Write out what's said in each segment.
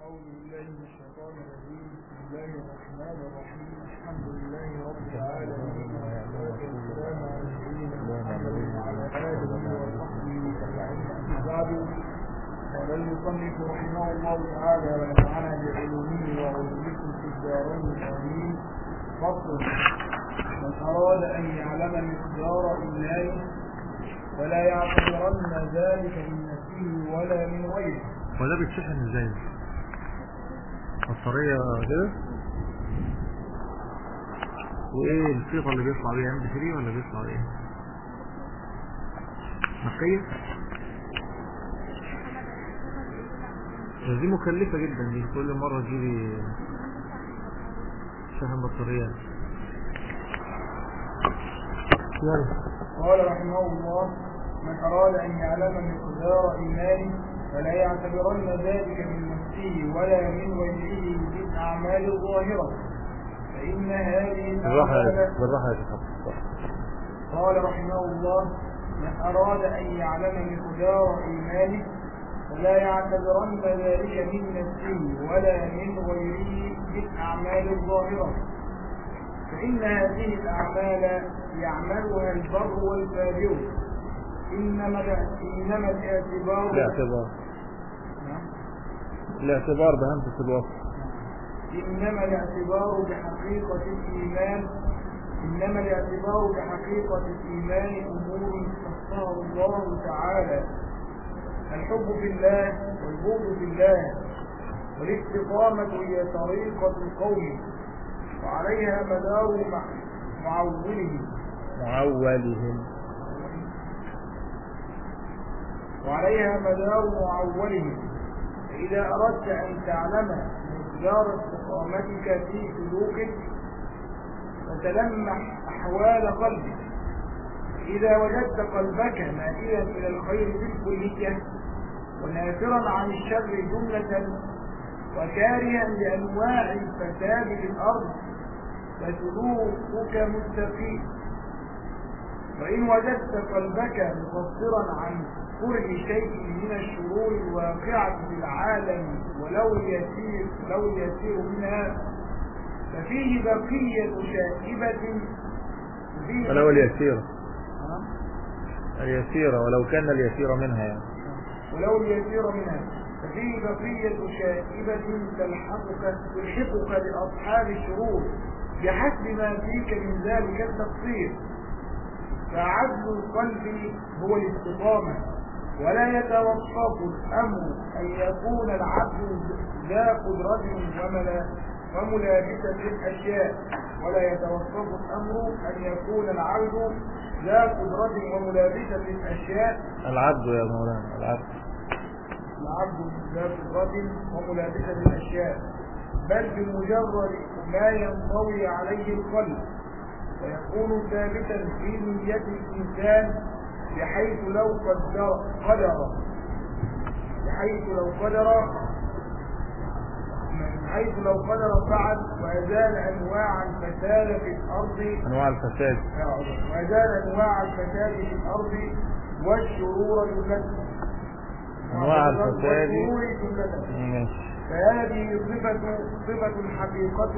أعوذ بالله من الشيطان الرجيم. بسم الله الرحمن الرحيم. الحمد لله رب العالمين والصلاة والسلام على سيدنا محمد وعلى آله وصحبه أجمعين. بعد قال المصنف رحمه الله تعالى ونفعنا بعلومه وعلومكم في الدارين آمين. فصل: من أراد أن يعلم مقدار إيمانه ولا يعتبرن ذلك من نفسه ولا من غيره. وده بيتشحن ازاي؟ الطريقة كده؟ وايه الصيغة اللي بيطلع بيها؟ MP3 ولا بيطلع ايه؟ نقية؟ دي مكلفة جدا، دي كل مرة تجيبي شحن بطاريات. قال رحمه الله: من أراد أن يعلم مقدار إيمانه فلا يعتبرن ذلك من نفسه ولا من غيره بالأعمال الظاهرة، فإن هذه الأعمال. قال رحمه الله: من أراد أن يعلم مقدار إيمانه فلا يعتبرن ذلك من نفسه ولا من غيره بالأعمال الظاهرة، فإن هذه الأعمال يعملها البر والفاجر، إنما الاعتبار بهمزة الوصف. إنما الاعتبار بحقيقة الإيمان أمور خصها الله تعالى: الحب في الله والبغض في الله، والاستقامة هي طريقة القوم، وعليها مدار معولهم. فإذا أردت أن تعلم مقدار استقامتك في سلوكك فتلمح أحوال قلبك. إذا وجدت قلبك مائلا إلى الخير بالكلية ونافرا عن الشر جملة وكارها لأنواع الفساد في الأرض فسلوكك مستقيم. وإن وجدت قلبك مقصرا عن كره شيء من الشرور الواقعة في العالم ولو اليسير منها ففيه بقية شائبة. ولو اليسير ولو كان اليسير منها يعني. ففيه بقية شائبة تلحقك لأصحاب الشرور بحسب ما فيك من ذلك التقصير. فعدل القلب هو الاستقامة، ولا يتوقف الأمر أن يكون العبد ذا قدرة وملابسة للأشياء. العبد يا مولانا العبد ذا قدرة وملابسة للأشياء، بل بمجرد ما ينطوي عليه القلب ويكون ثابتا في نية الإنسان، بحيث لو قدر فعل وأزال أنواع الفساد في الأرض والشرور جملة. فهذه صفة حقيقة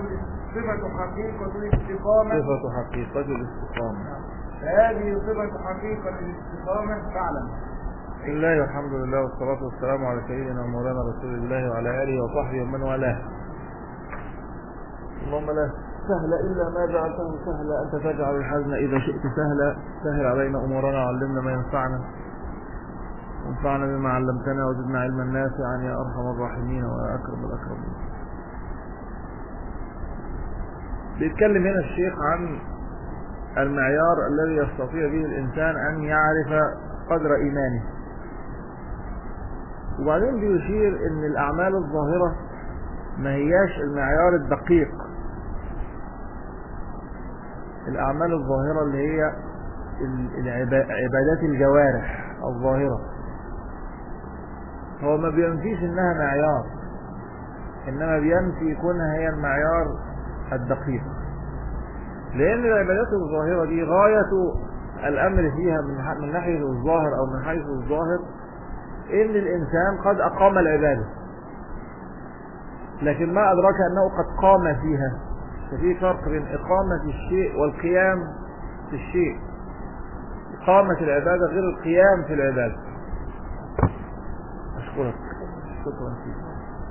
الاستقامة. فاعلم. بسم الله والحمد لله والصلاة والسلام على سيدنا ومولانا رسول الله وعلى آله وصحبه ومن والاه. اللهم لا سهل إلا ما جعلته سهلا، أنت تجعل الحزن إذا شئت سهلا. سهل علينا أمورنا وعلمنا ما ينفعنا وانفعنا بما علمتنا وزدنا علما نافعا يا أرحم الراحمين ويا أكرم الأكرمين. بيتكلم هنا الشيخ عن المعيار الذي يستطيع به الإنسان أن يعرف قدر إيمانه، وبعدين بيشير أن الأعمال الظاهرة ما هياش المعيار الدقيق. الأعمال الظاهرة اللي هي عبادات الجوارح الظاهرة هو ما بينفيش انها معيار، انما بينفي كونها هي المعيار الدقيق، لان العبادات الظاهرة دي غاية الامر فيها من ناحية الظاهر او من حيث الظاهر ان الانسان قد اقام العبادة، لكن ما أدرك أنه قد قام فيها. ففي فرق بين إقامة الشيء والقيام في الشيء. إقامة العبادة غير القيام في العبادة. أشكرك. شكرا فيك.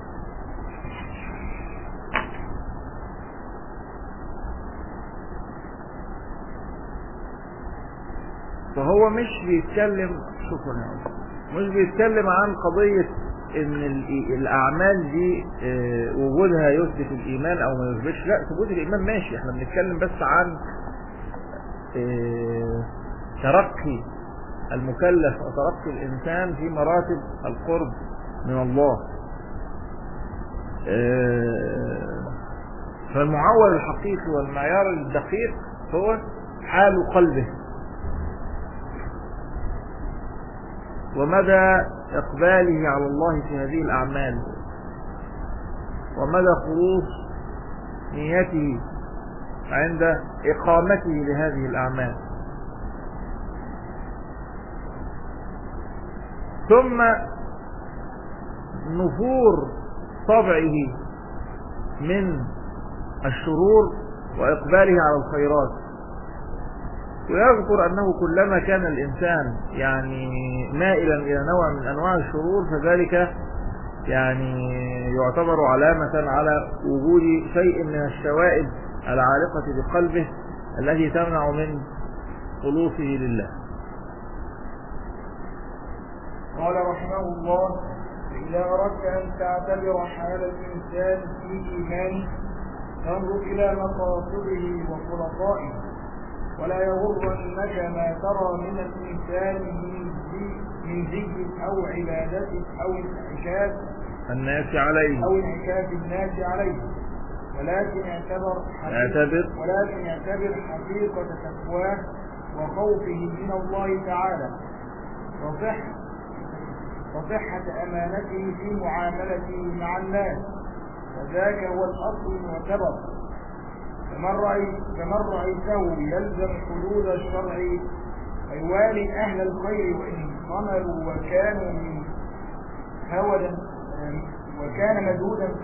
فهو مش بيتكلم، شكرا يا عم، مش بيتكلم عن قضية ان الاعمال دي وجودها يثبت الايمان او ما يثبتش. لا، ثبوت الايمان ماشي، احنا بنتكلم بس عن ترقي المكلف وترقي الانسان في مراتب القرب من الله. فالمعول الحقيقي والمعيار الدقيق هو حال قلبه ومدى إقباله على الله في هذه الأعمال ومدى خلوص نيته عند إقامته لهذه الأعمال. ثم نفور طبعه من الشرور وإقباله على الخيرات. ويذكر أنه كلما كان الإنسان يعني مائلا إلى نوع من أنواع الشرور فذلك يعني يعتبر علامة على وجود شيء من الشوائب العالقة بقلبه التي تمنع من خلوصه لله. قال رحمه الله: فإذا أردت أن تعتبر حال الإنسان في إيمانه فانظر إلى مقاصده وخلطائه، ولا يغرنك ما ترى من الإنسان من ذكر أو عبادة أو انعكاس الناس عليه، ولكن اعتبر حقيقة تقواه وخوفه من الله تعالى وصحة أمانته في معاملته مع الناس، وذاك هو الأصل المعتبر. فمن رأيته يلزم حدود الشرع ويوالي أهل الخير وإن ضمروا وكانوا من هودا وكان مجهودا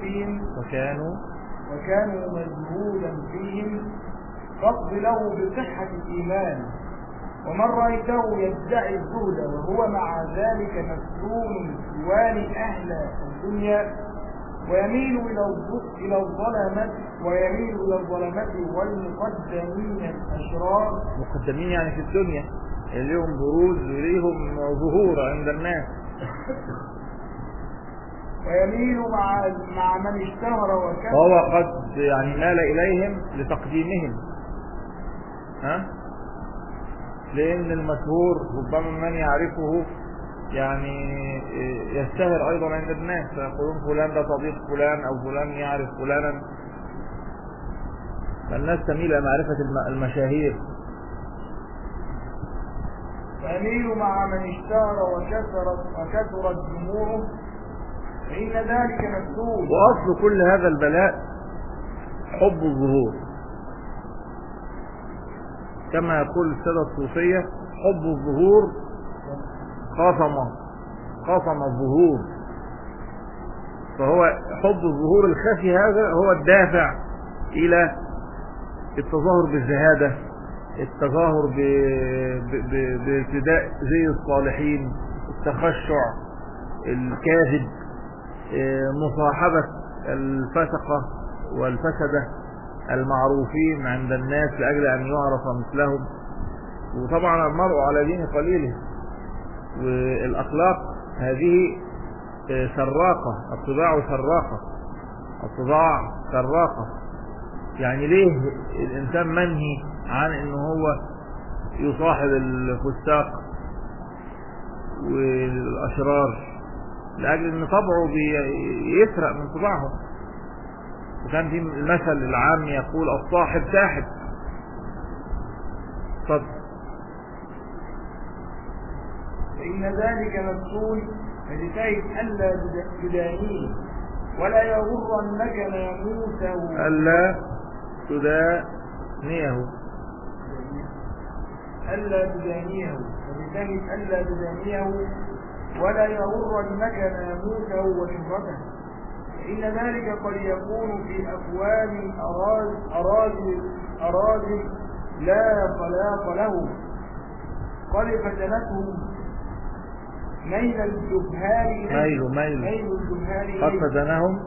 فيهم فاقض له بصحة الإيمان. ومن رأيته يدعي الزهد وهو مع ذلك مفتون يوالي أهل الدنيا ويميل إلى الظلمة والمقدمين الأشرار. مقدمين يعني في الدنيا اليوم بروز وليهم ظهور عند الناس. ويميل مع من اشتهر وكذب، وهو قد يعني مال إليهم لتقديمهم، لأن المشهور ربما من يعرفه يعني يشتهر أيضا عند الناس، فيقولون فلان ده صديق فلان أو فلان يعرف فلانا، فالناس تميل إلى معرفة المشاهير. ويميل مع من اشتهر وكثرت جموعه فإن ذلك مكتوب. وأصل كل هذا البلاء حب الظهور، كما يقول السادة الصوفية: حب الظهور خصم الظهور. فهو حب الظهور الخفي هذا هو الدافع إلى التظاهر بالزهادة، التظاهر بارتداء زي الصالحين، التخشع الكاذب، مصاحبة الفسقة والفسدة المعروفين عند الناس لأجل أن يعرف مثلهم. وطبعا المرء على دين قليله، والأخلاق هذه سراقة، الطباع سراقة. يعني ليه الإنسان منهي عن إنه هو يصاحب الفساق والأشرار؟ لأجل إن طبعه بيسرق من طباعهم. وكان في المثل العام يقول: الصاحب ساحب. فإن ذلك مفتون، فاجتهد ألا تدانيه، ولا يغرنك ناموسه. ألا تدانيه، فاجتهد ألا تدانيه ولا يغرنك ناموسه وشهرته، فإن ذلك قد يكون في أكوان أراضي لا خلاق لهم قد فتنتهم ميل الجهال إليه قد فتنهم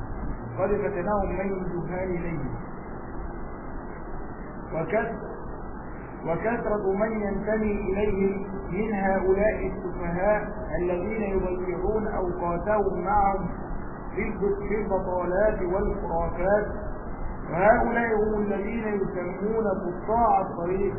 ميل الجهال إليه وكثرة من ينتمي إليهم من هؤلاء السفهاء الذين يضيعون أوقاتهم معهم في البطالات والخرافات. وهؤلاء هم الذين يسمون قطاع الطريق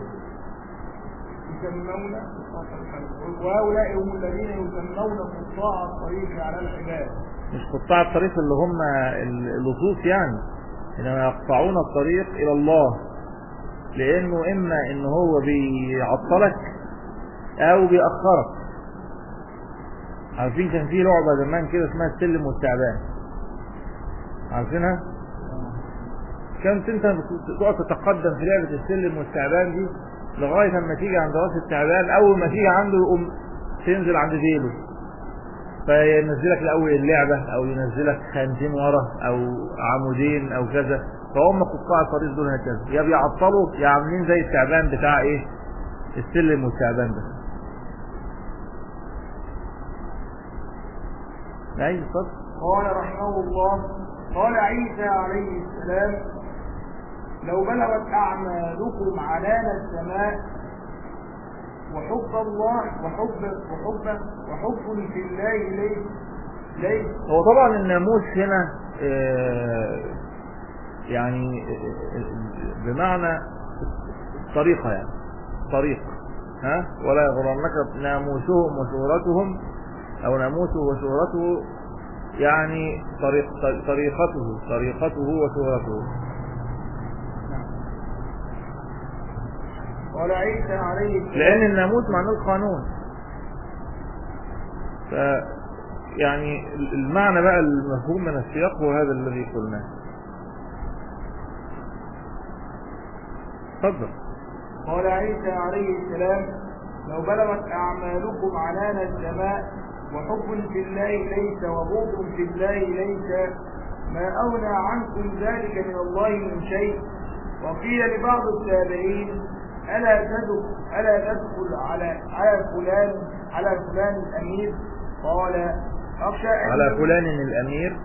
على العباد. مش قطاع الطريق اللي هم اللصوص يعني، إنما يقطعون الطريق إلى الله، لأنه إما إن هو بيعطلك أو بيأخرك. عارفين كان في لعبة زمان كده اسمها السلم والتعبان، عارفينها؟ كانت انت تقعد تتقدم في لعبة السلم والتعبان دي لغاية اما تيجي عند راس التعبان، اول ما تيجي عنده يقوم تنزل عند ديله، فينزلك الاول اللعبة او ينزلك خانتين ورا او عمودين او كذا. فهم قطاع الطريق دول هكذا، يا بيعطلوا يا عاملين زي التعبان بتاع ايه السلم والتعبان ده. اي صدق. قال رحمه الله: قال عيسى عليه السلام: لو بلغت أعمالكم عنان السماء وحب الله وحب في الله ليس. هو طبعا الناموس هنا يعني بمعنى الطريقة، يعني طريق، ولا يغرنك ناموسهم وشهرتهم، أو ناموسه وشهرته يعني طريقته وشهرته. قال عيسى عليه السلام: لأن الناموس معناه القانون، يعني المعنى بقى المفهوم من السياق هو هذا الذي قلناه. تفضل. قال عيسى عليه السلام: لو بلغت أعمالكم عنان السماء وحب في الله ليس وبغض في الله ليس ما أغنى عنكم ذلك من الله من شيء. وقيل لبعض التابعين: ألا تدخل على فلان الأمير؟ قال: أخشى أن على فلان الأمير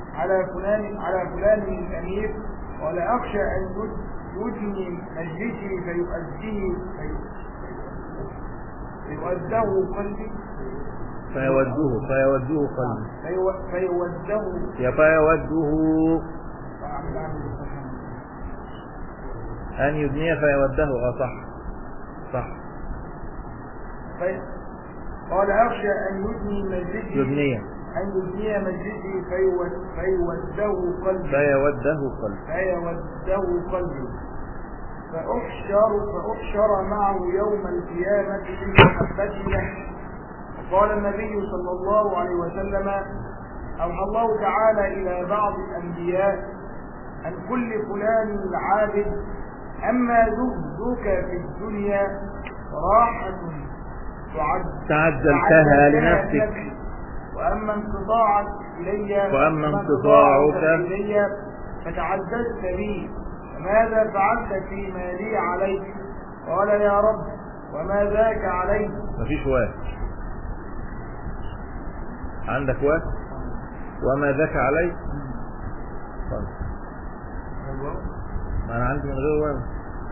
قال: أخشى أن يدني مجلسي فيؤذه قلبي أن يدني فيوده. صح. قال: أخشى أن يدني مجلسي فيوده قلبي فأحشر معه يوم القيامة بمحبته له. وقال النبي صلى الله عليه وسلم: أوحى الله تعالى إلى بعض الأنبياء أن كل فلان العابد أما زهدك في الدنيا راحة تعجلتها لنفسك، وأما انقطاعك إلي فتعجلت بي، فماذا فعلت فيما لي عليك؟ قال: يا رب وما ذاك علي؟ مفيش واحد عندك واحد وما ذاك علي؟ طيب أنا عندي من غير واحد.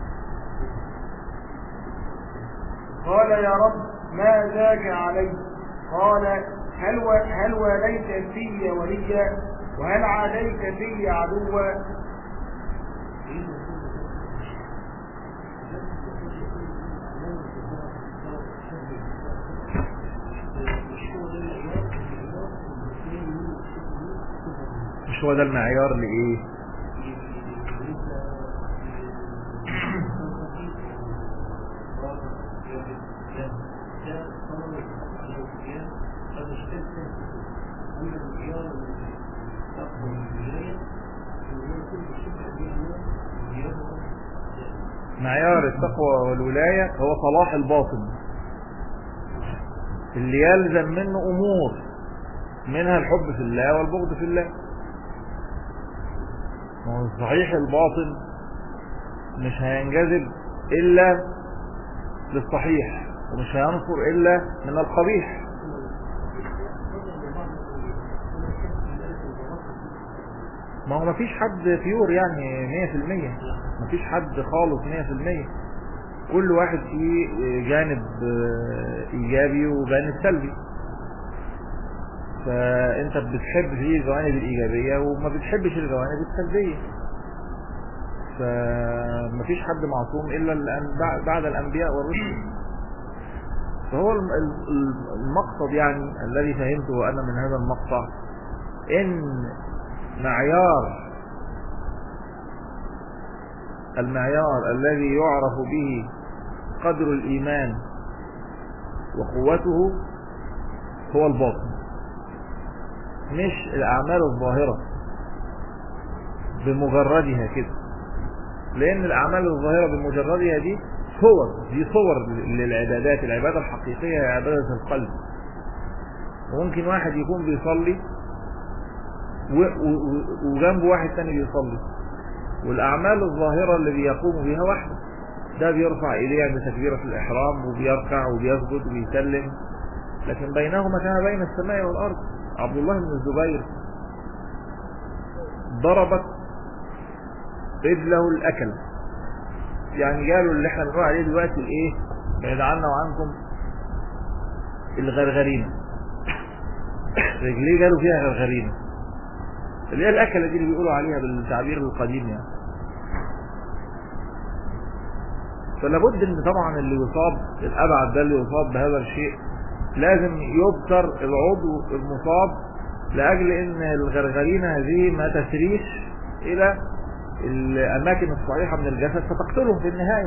قال: يا رب ما ذاك علي؟ قال: هل واليت في وليا وهل عاديت في عدوا؟ مش هو ده المعيار لإيه؟ معيار التقوى والولاية هو صلاح الباطن اللي يلزم منه أمور، منها الحب في الله والبغض في الله. ما هو صحيح الباطن مش هينجذب الا للصحيح ومش هينفر الا من القبيح. ما هو مفيش حد بيور يعني 100%، مفيش حد خالص 100%. كل واحد فيه جانب ايجابي وجانب سلبي، فانت بتحب فيه الجوانب الايجابية وما بتحبش الجوانب السلبية. فمفيش حد معصوم الا بعد الانبياء والرسل. فهو المقصد يعني الذي فهمته انا من هذا المقطع ان المعيار الذي يعرف به قدر الإيمان وقوته هو الباطن، مش الأعمال الظاهرة بمجردها كده. لأن الأعمال الظاهرة بمجردها دي صور للعبادات. العبادة الحقيقية هي عبادة القلب. وممكن واحد يكون بيصلي وجنبه واحد تاني بيصلي، والأعمال الظاهرة اللي بيقوم بها واحدة. ده بيرفع إيديه عند تكبيرة الإحرام وبيركع وبيسجد وبيسلم، لكن بينهما كما بين السماء والأرض. عبد الله بن الزبير ضربت رجله الأكل، يعني قالوا اللي احنا بنقول عليه دلوقتي الايه، بعد عنا وعنكم، الغرغرينة. رجليه قالوا فيها غرغرينة، اللي هي الأكلة دي اللي بيقولوا عليها بالتعبير القديم يعني. فلابد ان طبعا اللي يصاب الأبعد ده اللي يصاب بهذا الشيء لازم يبتر العضو المصاب، لأجل ان الغرغرينة هذه ما تسريش إلى الأماكن الصحيحة من الجسد فتقتلهم في النهاية.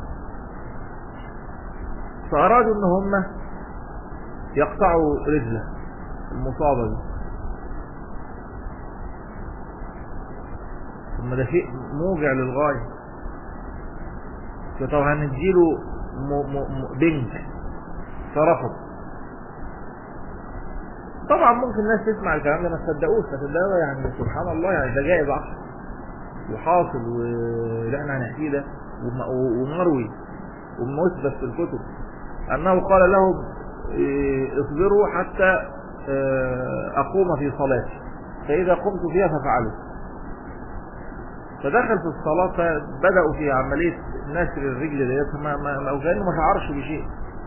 فأرادوا ان هم يقطعوا رجله المصابة دي. ثم ده شيء موجع للغاية. فطبعا هنديله بنك، فرفض. طبعا ممكن الناس تسمع الكلام ده ما تصدقوش، فتدقوا يعني سبحان الله، يعني ده جائز عقل وحاصل، واللي احنا هنحكيه ده ومروي ومثبت في الكتب انه قال لهم اصبروا حتى اقوم في صلاتي، فاذا قمت فيها ففعلوا. فدخل في الصلاة، فبدأوا في عملية نسر الرجل ديت، وكأنه ما شعرش بشيء،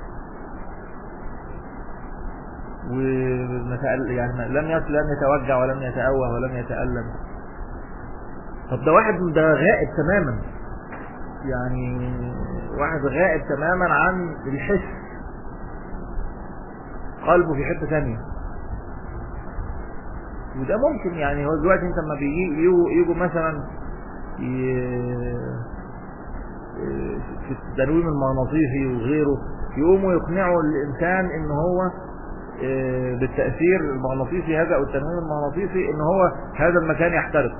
يعني لم يتوجع ولم يتأوه ولم يتألم. طب ده واحد ده غائب تماما، يعني واحد غائب تماما عن الحس، قلبه في حتة ثانية. وده ممكن يعني، هو دلوقتي انت لما يجوا مثلا في التنويم المغناطيسي وغيره، يقوموا يقنعوا الإنسان ان هو بالتأثير المغناطيسي هذا او التنويم المغناطيسي ان هو هذا المكان يحترق،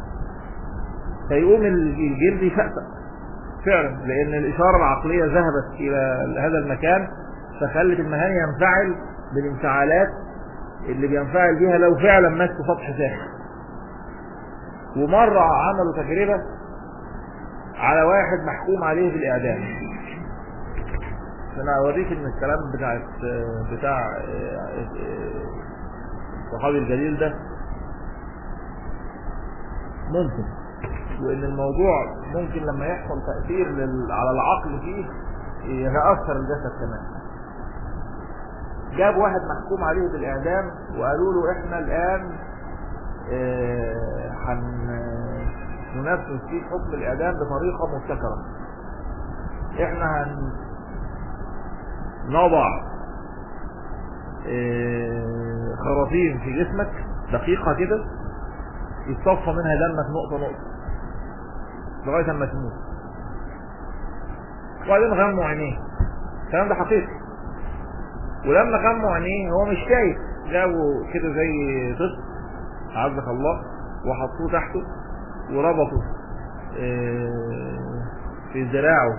فيقوم الجلد يفأفأ فعلا، لان الإشارة العقلية ذهبت الى هذا المكان، فخلت المكان ينفعل بالانفعالات اللي بينفعل بيها لو فعلا مس سطح ساخن. ومرة عملوا تجربة على واحد محكوم عليه بالإعدام. فأنا أوريك إن الكلام بتاع الصحابي الجليل ده ممكن، وإن الموضوع ممكن لما يحصل تأثير على العقل فيه يتأثر الجسد كمان. جاب واحد محكوم عليه بالإعدام وقالوا له إحنا الآن هننفذ فيه حكم الإعدام بطريقة مبتكرة. إحنا هنضع خراطيم في جسمك دقيقة كده، يتصفى منها دمك نقطة نقطة لغاية ما تموت، وبعدين غموا عينيه. الكلام ده حقيقي. ولما غموا عينيه هو مش شايف، جابوا كده زي طفل عزك الله وحطوه تحته وربطوا في ذراعه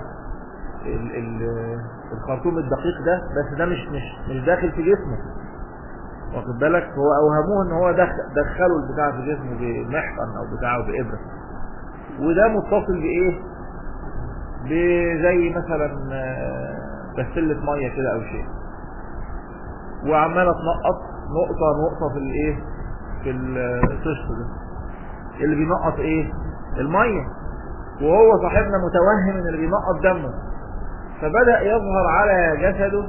الخرطوم الدقيق ده، بس ده مش داخل في جسمه، واخد بالك؟ هو اوهموه ان هو دخلوا البتاع في جسمه بمحقن او بتاعه بإبرة، وده متصل بايه؟ بزي مثلا بسلة مية كده او شيء، وعمالة تنقط نقطة في الايه؟ في الطشت ده اللي بينقط ايه؟ المية، وهو صاحبنا متوهم ان اللي بينقط دمه، فبدأ يظهر على جسده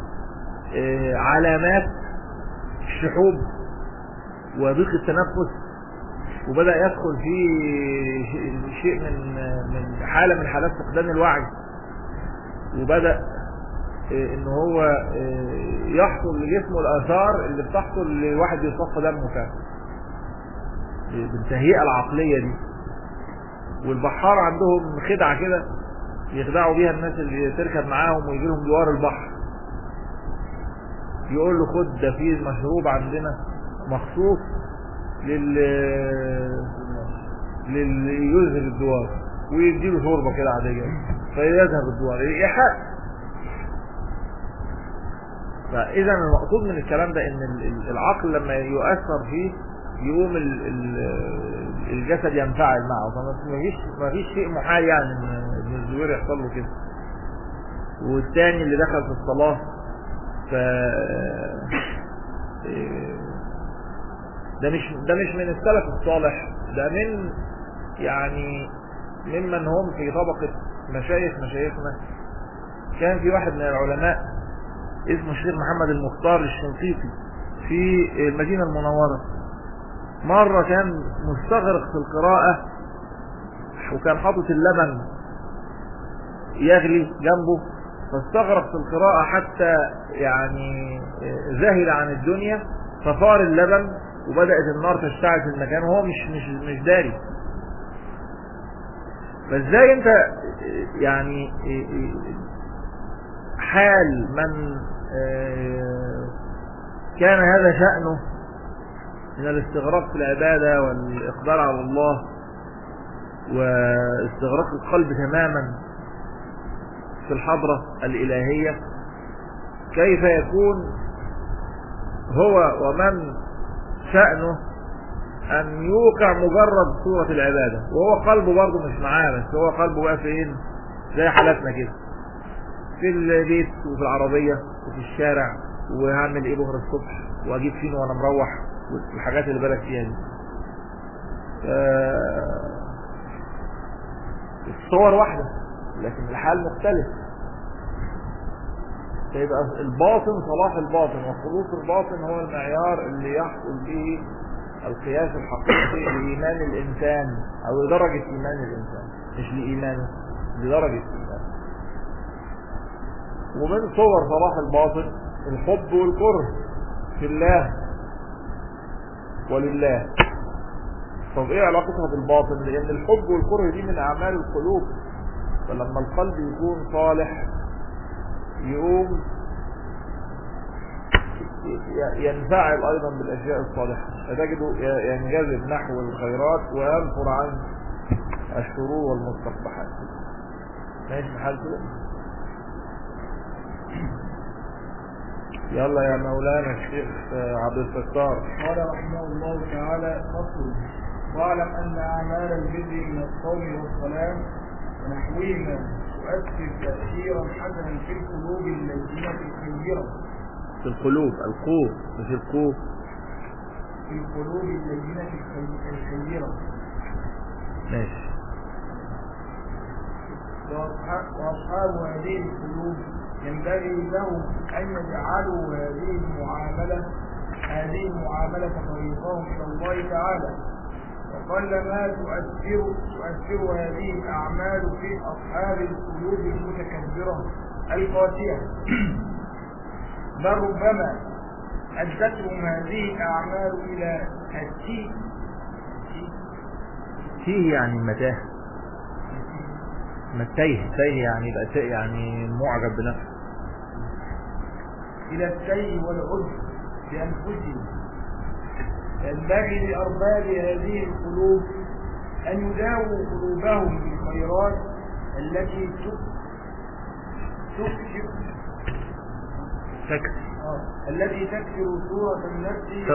علامات الشحوب وضيق التنفس، وبدأ يدخل فيه شيء من حالة من حالات فقدان الوعي، وبدأ ان هو يحصل لجسمه الآثار اللي بتحصل لواحد بيصفى دمه فعلا بالتهيئة العقلية دي. والبحار عندهم خدعة كده يخدعوا بيها الناس اللي تركب معاهم ويجي لهم دوار البحر، يقول له خد ده فيه مشروب عندنا مخصوص للي يذهب الدوار، ويديله شوربه كده عاديه فيذهب الدوار يحق. فاذا المقصود من الكلام ده ان العقل لما يؤثر فيه يقوم الجسد ينفعل معه، فمفيش شيء محال يعني ان الزوير يحصل له كده. والثاني اللي دخل في الصلاه ده مش من السلف الصالح، ده من يعني ممن هم في طبقة مشايخنا. كان في واحد من العلماء اسمه الشيخ محمد المختار الشنقيطي في المدينة المنورة، مرة كان مستغرق في القراءة وكان حاطط اللبن يغلي جنبه، فاستغرق في القراءة حتى يعني زهل عن الدنيا، فصار اللبن وبدأت النار تشتعل في المكان وهو مش داري. فازاي انت يعني حال من كان هذا شأنه من الاستغراق في العبادة والإقبال على الله واستغراق القلب تماما في الحضرة الإلهية، كيف يكون هو ومن شأنه أن يوقع مجرد صورة العبادة وهو قلبه برضه مش معاه، بس هو قلبه بقى فين؟ زي حالتنا كده في البيت وفي العربية وفي الشارع، وهعمل ايه بكرة الصبح، واجيب فين وانا مروح، والحاجات اللي بالك فيها دي. الصور واحدة لكن الحال مختلف. فيبقى الباطن صلاح الباطن وخلوص الباطن هو المعيار اللي يحصل به القياس الحقيقي لإيمان الإنسان أو لدرجة إيمان الإنسان، مش لإيمانه، لدرجة إيمانه. ومن صور صلاح الباطن الحب والكره في الله ولله. طب ايه علاقتها بالباطن؟ لأن الحب والكره دي من أعمال القلوب، فلما القلب يكون صالح يقوم ينفعل أيضا بالأشياء الصالحة، فتجده ينجذب نحو الخيرات وينفر عن الشرور والمستقبحات. ماشي الحال كده؟ يلا يا مولانا الشيخ عبد الستار. قال رحمه الله تعالى: فصل: واعلم أن أعمال البر من الصوم والصلاة ونحوهما تؤثر تأثيرا حسنا في القلوب اللينة الخيرة. في القلوب القوة مش القوة، في القلوب اللينة الخيرة. ماشي. وأصحاب هذه القلوب ينبغي لهم أن يجعلوا هذه المعاملة طريقهم إلى الله تعالى، وقلما تؤثر هذه الأعمال في أصحاب القلوب المتكبرة القاسية، بل ربما أدتهم هذه الأعمال إلى تيه يعني متاه، تيه يعني بقى يعني معجب بنفسه، إلى التيه والعجب بأنفسهم. ينبغي لأرباب هذه القلوب أن يداووا قلوبهم بالخيرات التي التي تكسر ثورة النفس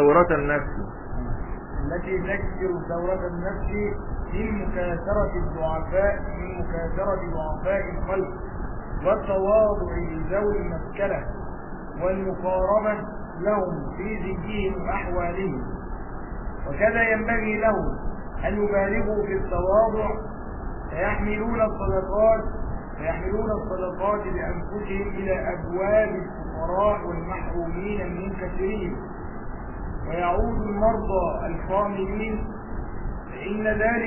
التي تكسر ثورة النفس من مكاثرة ضعفاء الخلق والتواضع لذوي المسكنة والمقاربة لهم في ذكرهم وأحوالهم. وكذا ينبغي لهم أن يبالغوا في التواضع فيحملون الصدقات بأنفسهم إلى أبواب الفقراء والمحرومين المنكسرين، ويعود المرضى الخاملين، فإن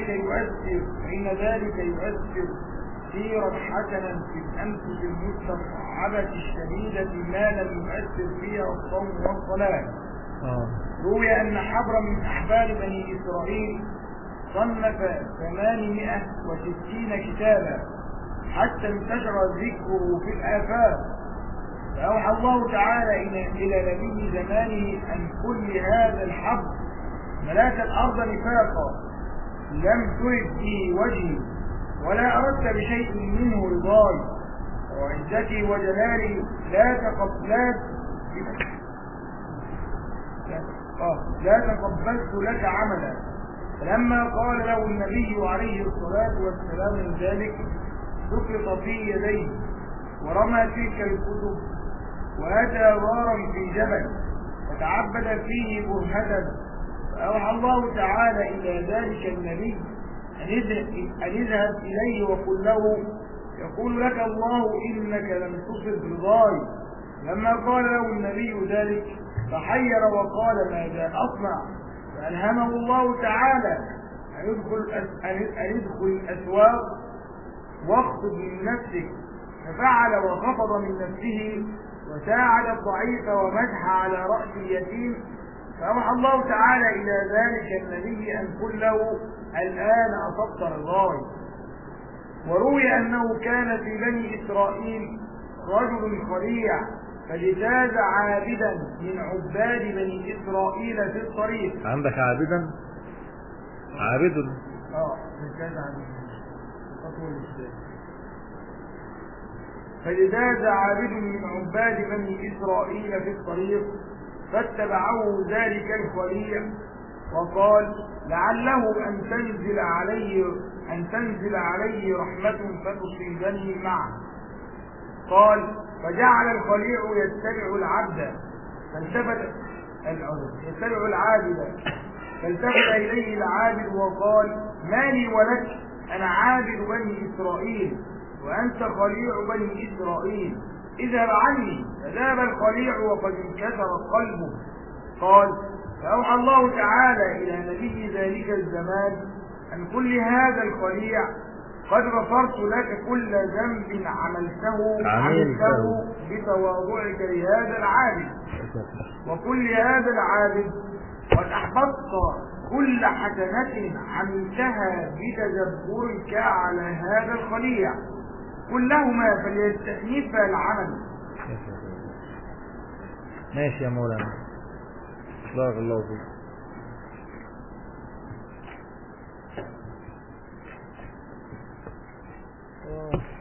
ذلك يؤثر تأثيرا حسنا في الأنفس المستصعبة الشديدة ما لم يؤثر فيها الصوم والصلاة. روي أن حبرا من أحبار بني إسرائيل صنف 860 كتابا حتى انتشر ذكره في الآفاق، فأوحى الله تعالى إلى نبي زمانه أن كل هذا الحبر ملاك الأرض نفاقا لم ترد به وجهي ولا أردت بشيء منه رضاي، وعزتي وجلالي لا تقبلت لك عملا. فلما قال له النبي عليه الصلاة والسلام من ذلك سقط في يديه ورمى تلك الكتب وأتى غارا في جبل فتعبد فيه برهة، فأوحى الله تعالى إلى ذلك النبي أن اذهب إليه وقل له يقول لك الله إنك لم تصب رضاي. لما قال له النبي ذلك تحير وقال ماذا أصنع؟ فألهمه الله تعالى أن يدخل الأسواق واخفض من نفسك، ففعل وخفض من نفسه وساعد الضعيف ومسح على رأس اليتيم. فأوحى الله تعالى إلى ذلك النبي أن قل له الآن أصبت رضاي. وروي أنه كان في بني إسرائيل رجل خليع فاجتاز عابدا من عباد بني إسرائيل في الطريق. عندك عابدا؟ عابد؟ اجتاز فاجتاز عابد من عباد بني إسرائيل في الطريق فاتبعه ذلك الخليع وقال لعله أن تنزل عليه رحمة فتصيبني معه. قال فجعل الخليع يتبع العابد فالتفت إليه العابد وقال ما لي ولك، أنا عابد بني إسرائيل وأنت خليع بني إسرائيل، اذهب عني. فذهب الخليع وقد انكسر قلبه. قال فأوحى الله تعالى إلى نبي ذلك الزمان أن كل هذا الخليع قد غفرت لك كل ذنب عملته بتواضعك لهذا العابد، وكل هذا العابد قد أحبطت كل حسنة عملتها بتجبرك على هذا الخليع، كلهما فليستأنفا العمل. ماشي يا مولانا، بارك الله فيك.